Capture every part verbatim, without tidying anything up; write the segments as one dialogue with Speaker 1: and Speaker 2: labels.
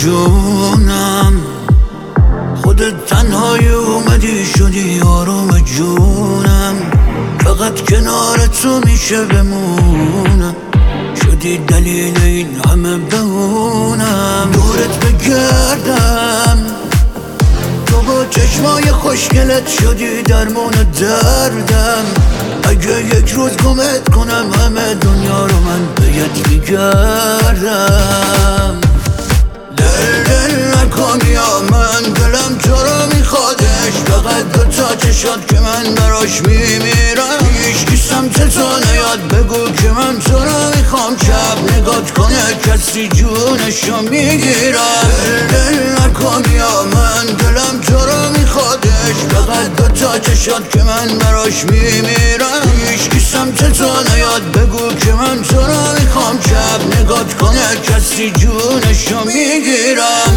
Speaker 1: جونم، خودت تنهایی اومدی شدی آروم جونم. فقط کنار تو میشه بمونم، شدی دلیل این همه بهونم. دورت بگردم تو با چشمای خوشگلت شدی درمون دردم. اگه یک روز گمت کنم همه دنیا رو من بهت میگردم. دل دل نکن یا من، دلم تو رو میخوادش. فقط دو تا چشات که من براش میمیرم. هیچکی سمت تو نیاد بگو که من تو رو میخوام. شب نگات کنه کسی جونشو میگیرم. دل دل نکن یا من، دلم تو رو میخوادش. فقط دو تا چشات که من براش میمیرم. هیچکی سمت تو نیاد بگو که من تو رو میخوام. شب نگات کنه کسی جونشو میگیرم.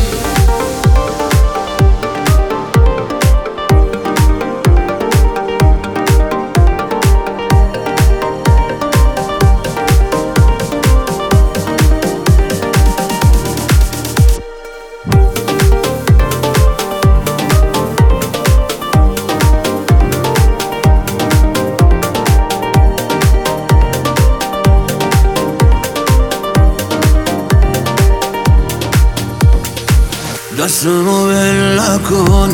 Speaker 1: دستمو ول نکن،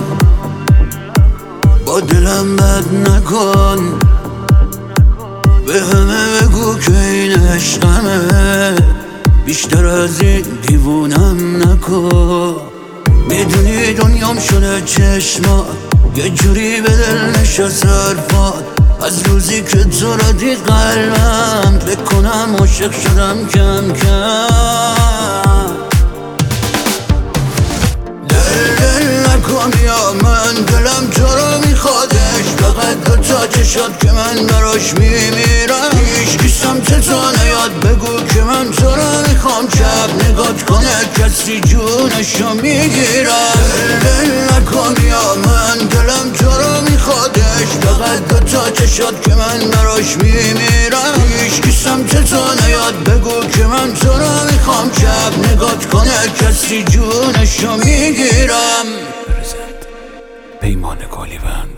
Speaker 1: با دلم بد نکن. به همه بگو که این عشقمه، بیشتر از این دیوونم نکن. میدونی دنیام شده چشمات، یه جوری به دل نشست حرفات. از روزی که تو را دید قلبم بکنم عاشق شدم کم کم. یا من دلم تو رو میخوادش. فقط دو تا چشات که من براش میمیرم. هیچکی سمت تو نیاد بگو که من تو رو میخوام. شب نگات کنه کسی جونشو میگیرم. دل نکن یا من، دلم تو رو میخوادش. فقط دو تا چشات که من براش میمیرم. هیچکی سمت تو نیاد بگو که من تو رو میخوام. شب نگات کنه کسی جونشو میگیرم.
Speaker 2: پیمان گالیون.